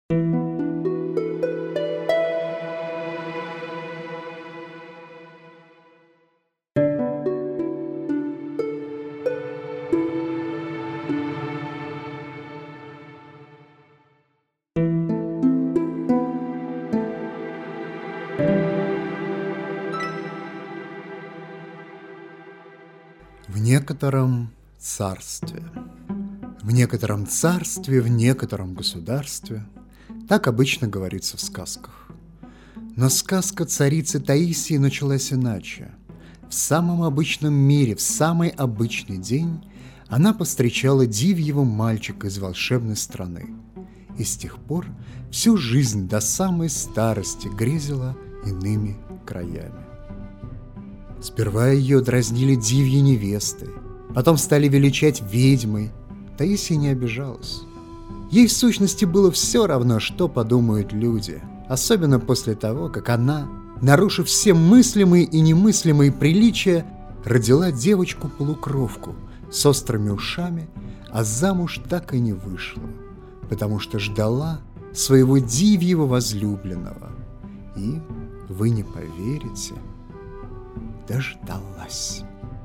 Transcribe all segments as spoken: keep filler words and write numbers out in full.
В некотором царстве, в некотором царстве, в некотором государстве. Так обычно говорится в сказках. Но сказка царицы Таисии началась иначе. В самом обычном мире, в самый обычный день она повстречала дивьего мальчика из волшебной страны. И с тех пор всю жизнь до самой старости грезила иными краями. Сперва ее дразнили дивьи невесты, потом стали величать ведьмой. Таисия не обижалась. Ей в сущности было все равно, что подумают люди, особенно после того, как она, нарушив все мыслимые и немыслимые приличия, родила девочку-полукровку с острыми ушами, а замуж так и не вышла, потому что ждала своего дивьего возлюбленного. И, вы не поверите, дождалась.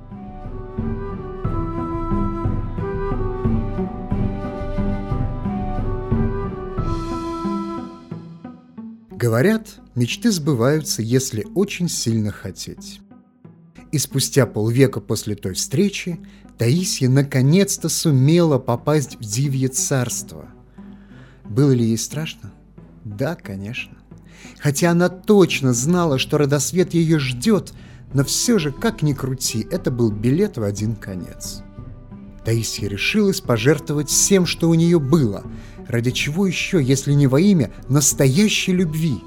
Говорят, мечты сбываются, если очень сильно хотеть. И спустя полвека после той встречи Таисия наконец-то сумела попасть в Дивье царство. Было ли ей страшно? Да, конечно. Хотя она точно знала, что родосвет ее ждет, но все же, как ни крути, это был билет в один конец. Таисия решилась пожертвовать всем, что у нее было. Ради чего еще, если не во имя настоящей любви?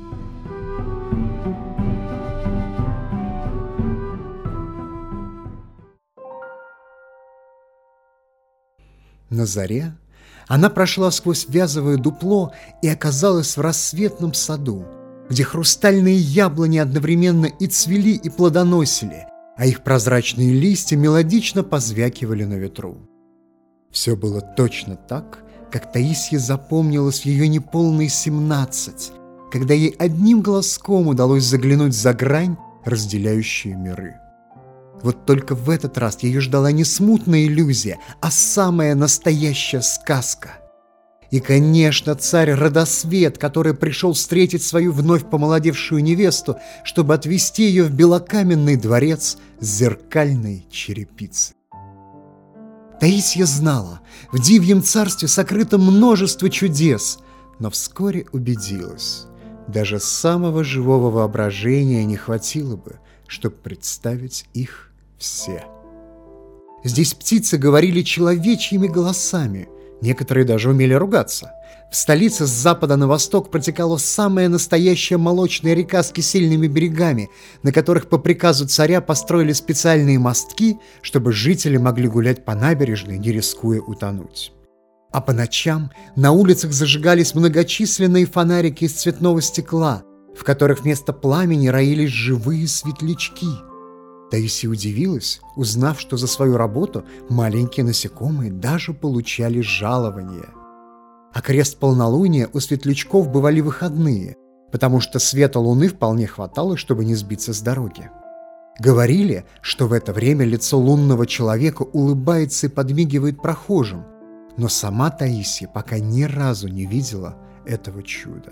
На заре она прошла сквозь вязовое дупло и оказалась в рассветном саду, где хрустальные яблони одновременно и цвели, и плодоносили, а их прозрачные листья мелодично позвякивали на ветру. Все было точно так, как Таисия запомнилась в ее неполные семнадцать, когда ей одним глазком удалось заглянуть за грань, разделяющие миры. Вот только в этот раз ее ждала не смутная иллюзия, а самая настоящая сказка. И, конечно, царь Родосвет, который пришел встретить свою вновь помолодевшую невесту, чтобы отвезти ее в белокаменный дворец с зеркальной черепицей. Таисия знала, в Дивьем царстве сокрыто множество чудес, но вскоре убедилась, даже самого живого воображения не хватило бы, чтобы представить их все. Здесь птицы говорили человечьими голосами, некоторые даже умели ругаться. В столице с запада на восток протекала самая настоящая молочная река с кисельными берегами, на которых по приказу царя построили специальные мостки, чтобы жители могли гулять по набережной, не рискуя утонуть. А по ночам на улицах зажигались многочисленные фонарики из цветного стекла, в которых вместо пламени роились живые светлячки. Таисия удивилась, узнав, что за свою работу маленькие насекомые даже получали жалование. А крест полнолуния у светлячков бывали выходные, потому что света луны вполне хватало, чтобы не сбиться с дороги. Говорили, что в это время лицо лунного человека улыбается и подмигивает прохожим, но сама Таисия пока ни разу не видела этого чуда.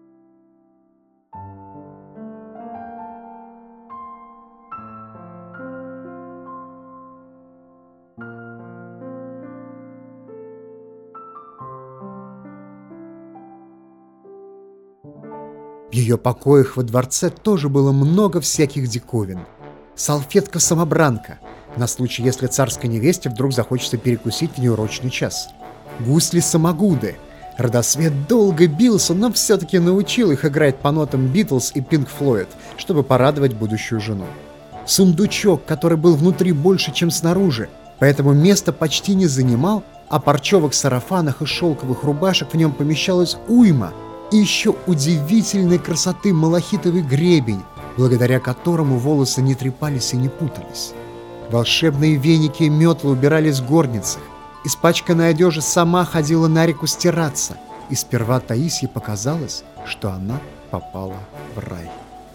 В ее покоях во дворце тоже было много всяких диковин. Салфетка-самобранка, на случай, если царской невесте вдруг захочется перекусить в неурочный час. Гусли-самогуды. Родосвет долго бился, но все-таки научил их играть по нотам Битлз и Пинк Флойд, чтобы порадовать будущую жену. Сундучок, который был внутри больше, чем снаружи, поэтому место почти не занимал, а парчевых сарафанах и шелковых рубашек в нем помещалось уйма. И еще удивительной красоты малахитовый гребень, благодаря которому волосы не трепались и не путались. Волшебные веники и метлы убирались в горницах. Испачканная одежда сама ходила на реку стираться. и сперва Таисии показалось, что она попала в рай.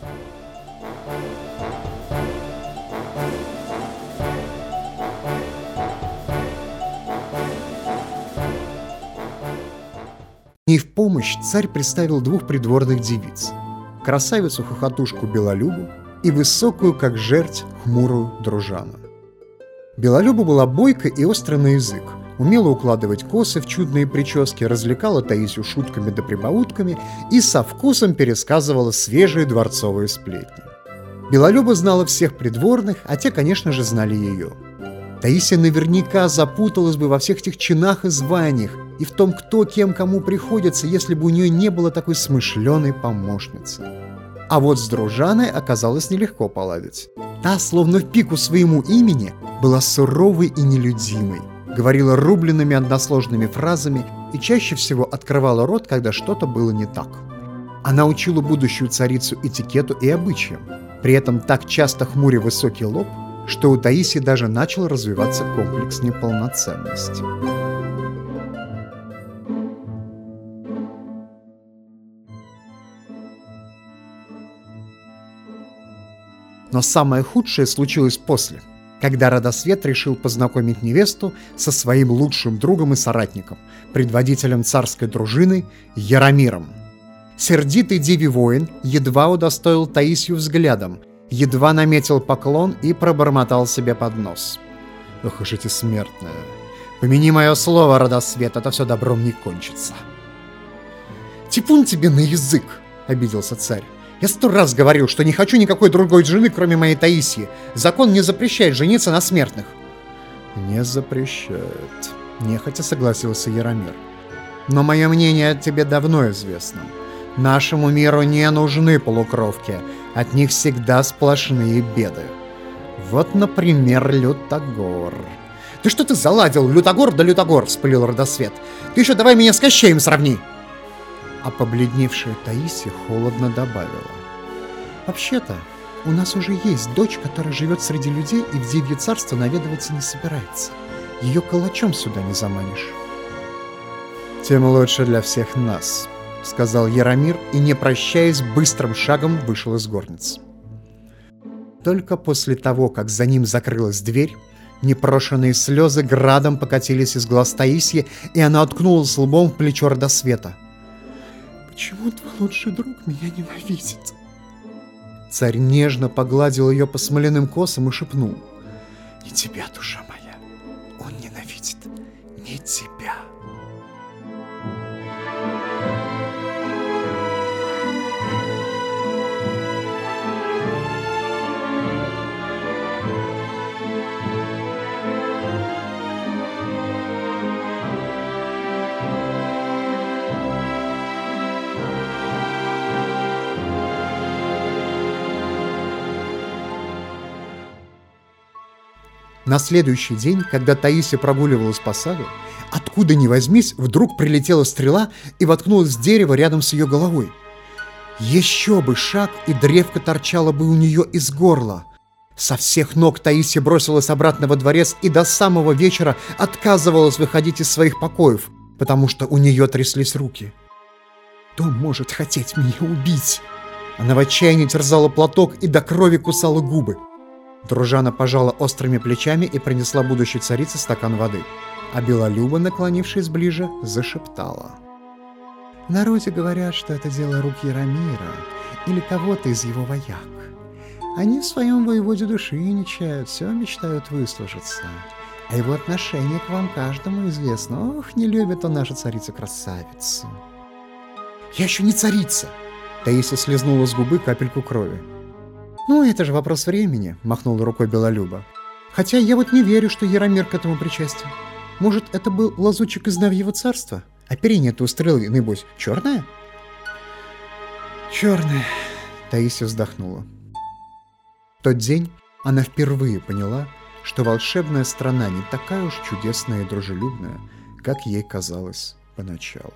Ей в помощь царь представил двух придворных девиц – красавицу-хохотушку Белолюбу и высокую, как жерть, хмурую Дружану. Белолюба была бойкой и острой на язык, умела укладывать косы в чудные прически, развлекала Таисию шутками да прибаутками и со вкусом пересказывала свежие дворцовые сплетни. Белолюба знала всех придворных, а те, конечно же, знали ее. Таисия наверняка запуталась бы во всех этих чинах и званиях, и в том, кто кем кому приходится, если бы у нее не было такой смышленой помощницы. А вот с Дружаной оказалось нелегко поладить. Та, словно в пику своему имени, была суровой и нелюдимой, говорила рубленными односложными фразами и чаще всего открывала рот, когда что-то было не так. Она учила будущую царицу этикету и обычаям, при этом так часто хмуря высокий лоб, что у Таисии даже начал развиваться комплекс неполноценности. Но самое худшее случилось после, когда Радосвет решил познакомить невесту со своим лучшим другом и соратником, предводителем царской дружины Яромиром. Сердитый деви-воин едва удостоил Таисию взглядом, едва наметил поклон и пробормотал себе под нос: «Ох уж эти смертные! Помяни мое слово, Радосвет, это все добром не кончится!» «Типун тебе на язык!» — обиделся царь. «Я сто раз говорил, что не хочу никакой другой жены, кроме моей Таисии. Закон не запрещает жениться на смертных». «Не запрещает», — нехотя согласился Яромир. «Но мое мнение о тебе давно известно. Нашему миру не нужны полукровки, от них всегда сплошные беды. Вот, например, Лютогор». «Ты что ты заладил, Лютогор да Лютогор?» — вспылил Радосвет. «Ты еще давай меня с Кощеем сравни!» А побледневшая Таисия холодно добавила: «Вообще-то, у нас уже есть дочь, которая живет среди людей и в Дивье царство наведываться не собирается. Ее калачом сюда не заманишь». «Тем лучше для всех нас», — сказал Яромир и, не прощаясь, быстрым шагом вышел из горницы. Только после того, как за ним закрылась дверь, непрошенные слезы градом покатились из глаз Таисии, и она уткнулась лбом в плечо Радосвета. «Почему твой лучший друг меня ненавидит?» Царь нежно погладил ее по смоляным косам и шепнул: «Не тебя, душа моя, он ненавидит, не тебя». На следующий день, когда Таисия прогуливалась по саду, откуда ни возьмись, вдруг прилетела стрела и воткнулась в дерево рядом с ее головой. Еще бы шаг, и древко торчало бы у нее из горла. Со всех ног Таисия бросилась обратно во дворец и до самого вечера отказывалась выходить из своих покоев, потому что у нее тряслись руки. «Кто может хотеть меня убить?» Она в отчаянии терзала платок и до крови кусала губы. Дружана пожала острыми плечами и принесла будущей царице стакан воды, а Белолюба, наклонившись ближе, зашептала: «В народе говорят, что это дело рук Яромира или кого-то из его вояк. Они в своем воеводе души не чают, все мечтают выслужиться. А его отношение к вам каждому известно. Ох, не любит он нашу царицу-красавицу». «Я еще не царица!» Таисия слезнула с губы капельку крови. «Ну, это же вопрос времени», — махнула рукой Белолюба. «Хотя я вот не верю, что Яромир к этому причастен. Может, это был лазутчик из Навьего царства? Оперение-то у стрелы, небось, черное?» «Черное», — Таисия вздохнула. В тот день она впервые поняла, что волшебная страна не такая уж чудесная и дружелюбная, как ей казалось поначалу.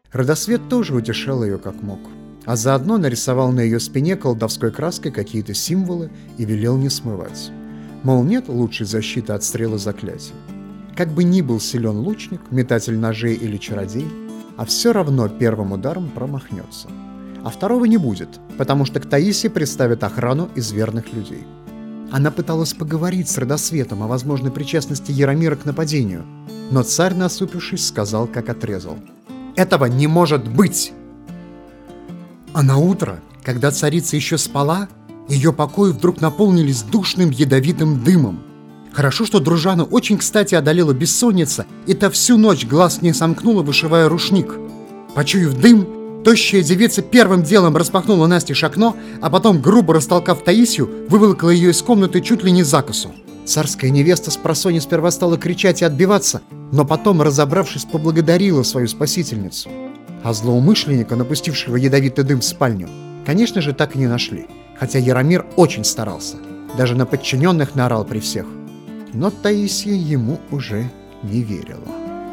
Родосвет тоже утешал ее как мог, а заодно нарисовал на ее спине колдовской краской какие-то символы и велел не смывать. Мол, нет лучшей защиты от стрелы заклятий. Как бы ни был силен лучник, метатель ножей или чародей, а все равно первым ударом промахнется. А второго не будет, потому что к Таисии приставят охрану из верных людей. Она пыталась поговорить с Родосветом о возможной причастности Яромира к нападению, но царь, насупившись, сказал, как отрезал: «Этого не может быть!» А на утро, когда царица еще спала, ее покои вдруг наполнились душным ядовитым дымом. Хорошо, что дружану очень кстати одолела бессонница, и та всю ночь глаз не сомкнула, вышивая рушник. Почуяв дым, тощая девица первым делом распахнула настежь окно, а потом, грубо растолкав Таисию, выволокла ее из комнаты чуть ли не за косу. Царская невеста спросонья сперва стала кричать и отбиваться, но потом, разобравшись, поблагодарила свою спасительницу. А злоумышленника, напустившего ядовитый дым в спальню, конечно же, так и не нашли, хотя Яромир очень старался, даже на подчиненных наорал при всех. Но Таисия ему уже не верила.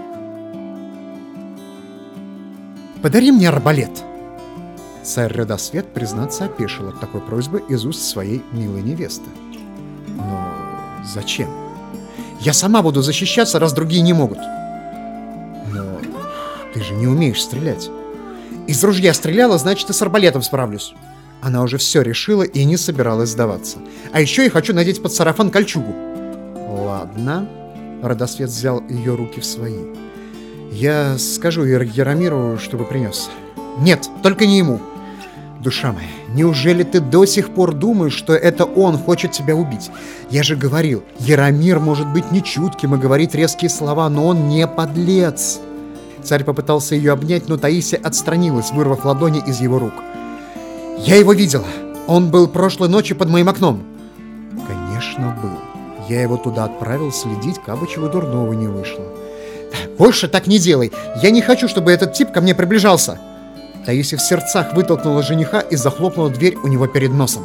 «Подари мне арбалет!» Царь Родосвет, признаться, опешил от такой просьбы из уст своей милой невесты. «Но зачем? Я сама буду защищаться, раз другие не могут». «Но ты же не умеешь стрелять». «Из ружья стреляла, значит, и с арбалетом справлюсь». Она уже все решила и не собиралась сдаваться. «А еще я хочу надеть под сарафан кольчугу». «Ладно», — Родосвет взял ее руки в свои. «Я скажу Яромиру, чтобы принес». «Нет, только не ему». «Душа моя, неужели ты до сих пор думаешь, что это он хочет тебя убить? Я же говорил, Яромир может быть нечутким и говорить резкие слова, но он не подлец». Царь попытался ее обнять, но Таисия отстранилась, вырвав ладони из его рук. «Я его видела. Он был прошлой ночью под моим окном». «Конечно, был. Я его туда отправил следить, кабы чего дурного не вышло». «Больше так не делай. Я не хочу, чтобы этот тип ко мне приближался». Таисия в сердцах вытолкнула жениха и захлопнула дверь у него перед носом.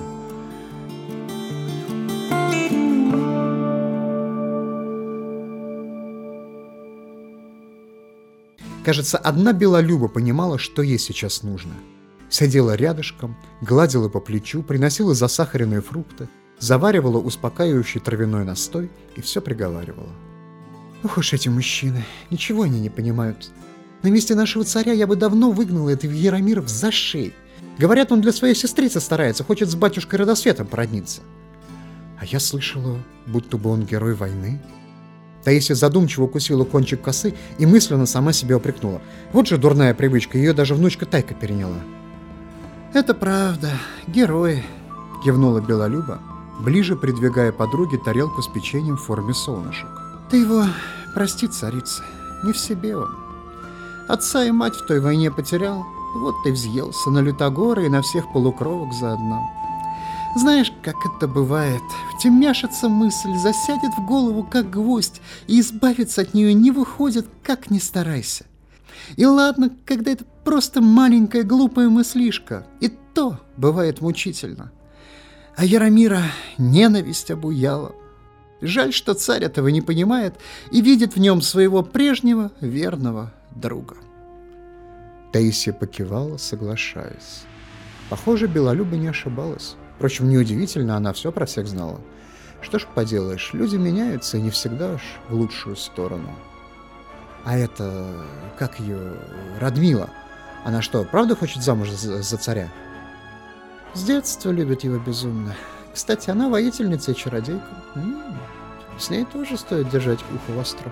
Кажется, одна Белолюба понимала, что ей сейчас нужно. Сидела рядышком, гладила по плечу, приносила засахаренные фрукты, заваривала успокаивающий травяной настой и все приговаривала. «Ох уж эти мужчины, ничего они не понимают. На месте нашего царя я бы давно выгнала этого Яромира в зашей. Говорят, он для своей сестрицы старается, хочет с батюшкой Родосветом породниться. А я слышала, будто бы он герой войны». Таисия задумчиво укусила кончик косы и мысленно сама себя упрекнула. Вот же дурная привычка, ее даже внучка Тайка переняла. «Это правда, герой», — кивнула Белолюба, ближе придвигая подруге тарелку с печеньем в форме солнышек. «Ты его прости, царица, не в себе он. Отца и мать в той войне потерял, вот ты взъелся на Лютогора и на всех полукровок заодно. Знаешь, как это бывает, втемяшится мысль, засядет в голову, как гвоздь, и избавиться от нее не выходит, как ни старайся. И ладно, когда это просто маленькая глупая мыслишка, и то бывает мучительно. А Яромира ненависть обуяла. Жаль, что царь этого не понимает и видит в нем своего прежнего верного друга». Таисия покивала, соглашаясь. Похоже, Белолюба не ошибалась. Впрочем, неудивительно, она все про всех знала. Что ж поделаешь, люди меняются, и не всегда уж в лучшую сторону. А это, как ее, Радмила, она что, правда хочет замуж за, за царя? С детства любит его безумно. Кстати, она воительница и чародейка. М-м, с ней тоже стоит держать ухо востро.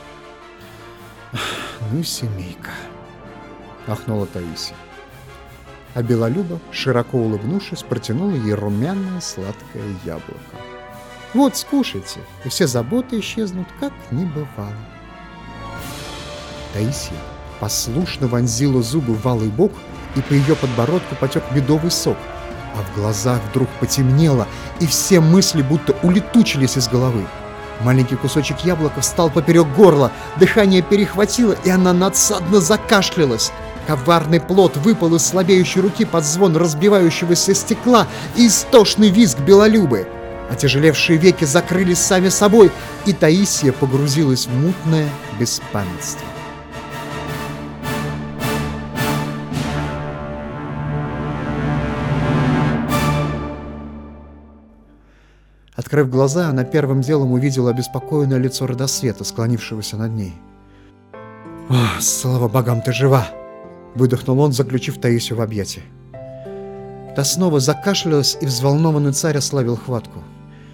«Ну и семейка», — ахнула Таисия. А Белолюба, широко улыбнувшись, протянула ей румяное сладкое яблоко. «Вот, скушайте, и все заботы исчезнут, как ни бывало». Таисия послушно вонзила зубы в алый бок, и по ее подбородку потек медовый сок, а в глазах вдруг потемнело, и все мысли будто улетучились из головы. Маленький кусочек яблока встал поперек горла, дыхание перехватило, и она надсадно закашлялась. Коварный плод выпал из слабеющей руки под звон разбивающегося стекла и истошный визг Белолюбы. Отяжелевшие веки закрылись сами собой, и Таисия погрузилась в мутное беспамятство. Открыв глаза, она первым делом увидела обеспокоенное лицо Родосвета, склонившегося над ней. «О, слава богам, ты жива!» — выдохнул он, заключив Таисию в объятия. Та снова закашлялась, и взволнованный царь ослабил хватку.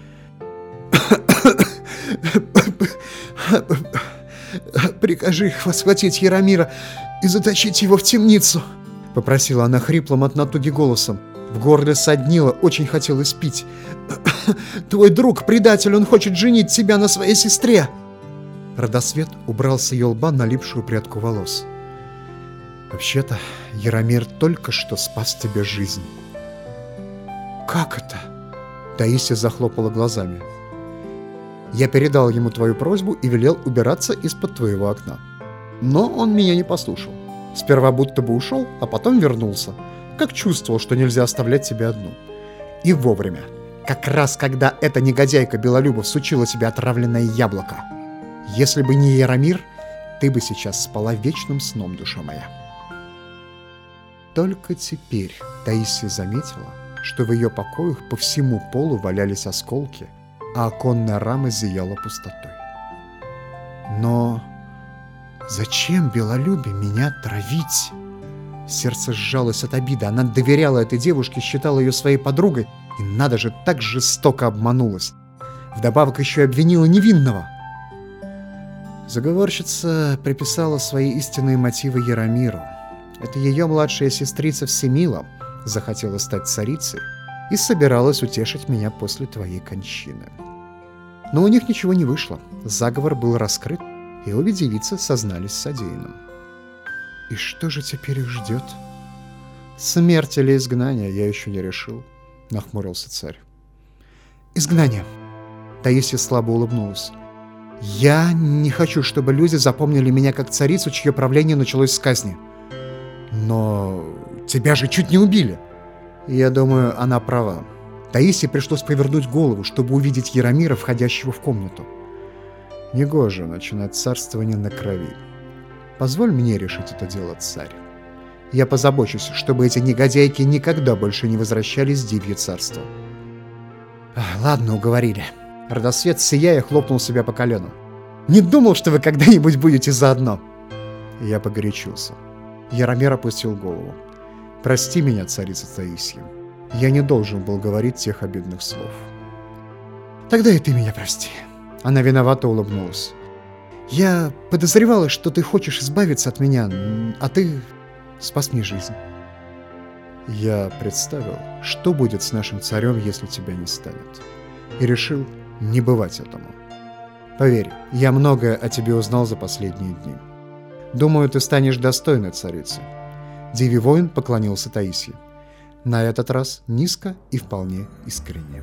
«Прикажи их схватить Яромира и заточить его в темницу!» — попросила она хриплым от натуги голосом. В горле соднило, очень хотелось пить. «Твой друг предатель, он хочет женить тебя на своей сестре!» Родосвет убрал с ее лба налипшую прядку волос. «Вообще-то, Яромир только что спас тебе жизнь». «Как это?» Таисия захлопала глазами. «Я передал ему твою просьбу и велел убираться из-под твоего окна. Но он меня не послушал. Сперва будто бы ушел, а потом вернулся, как чувствовал, что нельзя оставлять тебя одну. И вовремя, как раз когда эта негодяйка Белолюбов сучила тебе отравленное яблоко. Если бы не Яромир, ты бы сейчас спала вечным сном, душа моя». Только теперь Таисия заметила, что в ее покоях по всему полу валялись осколки, а оконная рама зияла пустотой. «Но зачем Белолюбе меня травить?» Сердце сжалось от обиды. Она доверяла этой девушке, считала ее своей подругой, и надо же, так жестоко обманулась. Вдобавок еще и обвинила невинного. Заговорщица приписала свои истинные мотивы Яромиру. Это ее младшая сестрица Всемила захотела стать царицей и собиралась утешить меня после твоей кончины. Но у них ничего не вышло. Заговор был раскрыт, и обе девицы сознались в содеянном. И что же теперь их ждет? Смерть или изгнание, я еще не решил, нахмурился царь. Изгнание. Таисия слабо улыбнулась. Я не хочу, чтобы люди запомнили меня как царицу, чье правление началось с казни. Но тебя же чуть не убили. Я думаю, она права. Таисии пришлось повернуть голову, чтобы увидеть Яромира, входящего в комнату. Негоже начинать царствование на крови. Позволь мне решить это дело, царь. Я позабочусь, чтобы эти негодяйки никогда больше не возвращались в Дивье царство. Ладно, уговорили. Родосвет, сияя, хлопнул себя по колену. Не думал, что вы когда-нибудь будете заодно. Я погорячился. Яромир опустил голову. Прости меня, царица Таисия. Я не должен был говорить тех обидных слов. Тогда и ты меня прости. Она виновато улыбнулась. Я подозревала, что ты хочешь избавиться от меня, а ты спас мне жизнь. Я представил, что будет с нашим царем, если тебя не станет, и решил не бывать этому. Поверь, я многое о тебе узнал за последние дни. Думаю, ты станешь достойной царицей. Дивий воин поклонился Таисии. На этот раз низко и вполне искренне.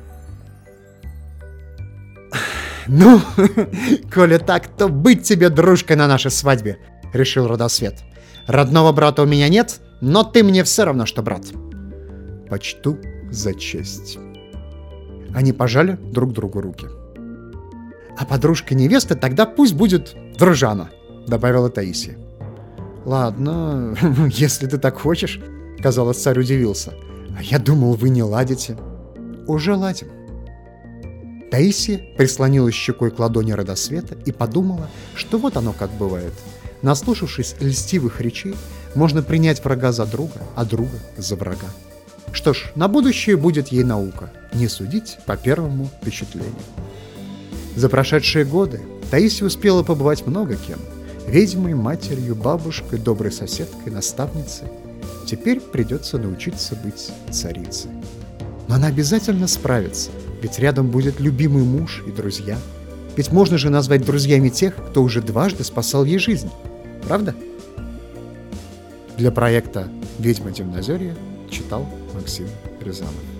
«Ну, коли так, то быть тебе дружкой на нашей свадьбе», — решил Родосвет. «Родного брата у меня нет, но ты мне все равно, что брат». «Почту за честь». Они пожали друг другу руки. «А подружка невесты тогда пусть будет дружана», — добавила Таисия. «Ладно, если ты так хочешь», — казалось, царь удивился. «А я думал, вы не ладите». «Уже ладим». Таисия прислонилась щекой к ладони Родосвета и подумала, что вот оно как бывает. Наслушавшись льстивых речей, можно принять врага за друга, а друга за врага. Что ж, на будущее будет ей наука – не судить по первому впечатлению. За прошедшие годы Таисия успела побывать много кем – ведьмой, матерью, бабушкой, доброй соседкой, наставницей. Теперь придется научиться быть царицей. Но она обязательно справится, ведь рядом будет любимый муж и друзья. Ведь можно же назвать друзьями тех, кто уже дважды спасал ей жизнь. Правда? Для проекта «Ведьма Темнозерья» читал Максим Рязанов.